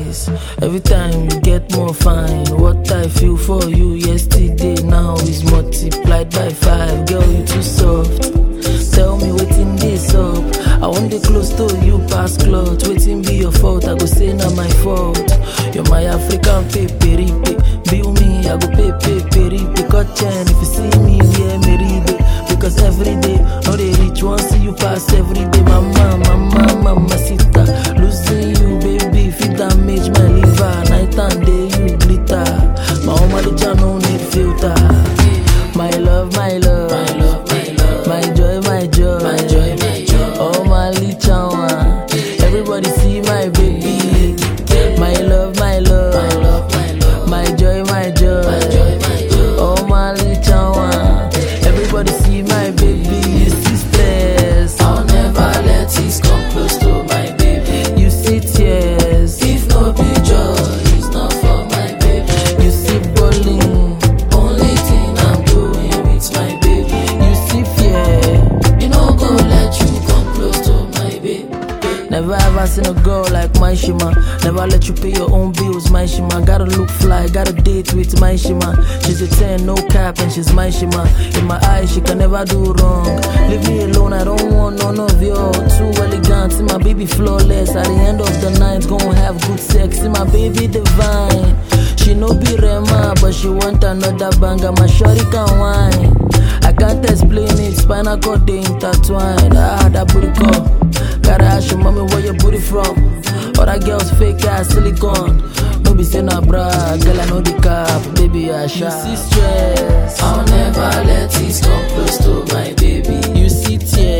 eyes. Every time you get more fine. What I feel for you yesterday now is multiplied by 5. Girl, you too soft. Tell me waiting this up. I want the close to you past cloth. Waiting be your fault, I go say not my fault. You're my African peperipe. Bill me, I go peperipe. Cut chain if you see me, yeah, meribe. Because every day, all they reach one see you pass every day. Mama, sita. Losing you, baby, if it damage my liver. Night and day, you glitter. My home, the channel need filter. My love, my love. My love, my love. My joy, my joy. My joy, my joy. Oh, my lichawa. Everybody see my baby. My love, my love. My love, my love. My joy, my joy. My joy, my joy. Oh, my lichawa. Everybody see my baby. You see stress. I'll never let this come close to my baby. You see tears. If no be joy, it's not for my baby. You see bowling. Only thing I'm doing with my baby. You see fear. You know go let you come close to my baby. Never ever seen a girl like my Shima. Never let you pay your own bills, my Shima. Gotta look fly, gotta date with my Shima. She's a 10, no cap, and she's my Shima. In my eyes, she can never do wrong. Leave me alone, I don't want none of you. Too elegant, see my baby flawless. At the end of the night, gon' have good sex. See my baby divine. She no be Rema, but she want another banger. My shorty can wine. I can't explain it, spinal cord they intertwined. That booty call. Gotta ask your mommy where your booty from. Other girls fake ass silicone. No be say na bra, girl I know the cap. Baby I shy. You see stress. I'll never let this come close to my baby. You see tears.